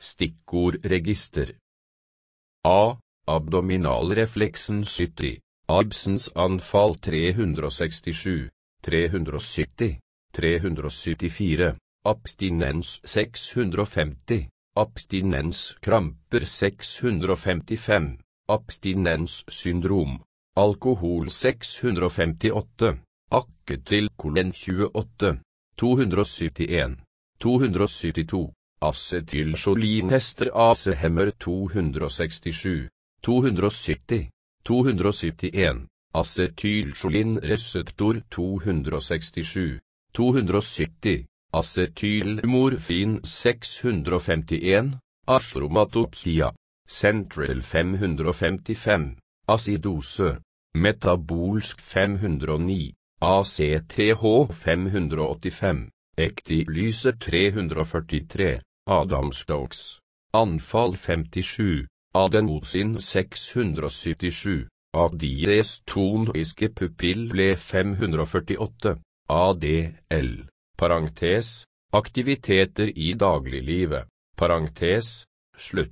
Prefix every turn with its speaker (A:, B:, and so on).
A: Stikkordregister. A. Abdominalrefleksen 70, Ibsens anfall 367, 370, 374, abstinens 650, abstinenskramper 655, abstinenssyndrom, alkohol 658, aketylkolen 28, 271, 272, acetylcholinester AC-hemmer 267, 270, 271, acetylcholinreseptor 267, 270, acetylmorfin 651, achromatopsia, central 555, acidose, metabolsk 509, ACTH 585, ektilyse 343, Adamstokes, anfall 57, adenosin 677, adires-toniske pupill ble 548, ADL, parentes, aktiviteter i dagliglivet, parentes, slutt.